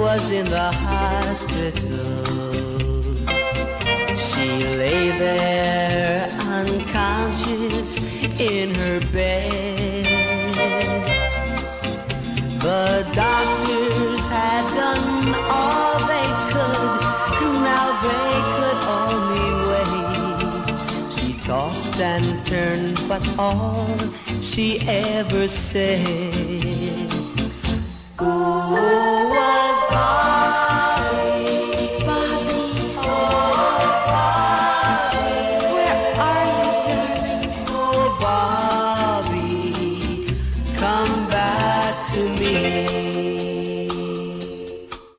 was in the hospital. She lay there unconscious in her bed. The doctors had done all they could, now they could only wait. She tossed and turned, but all she ever said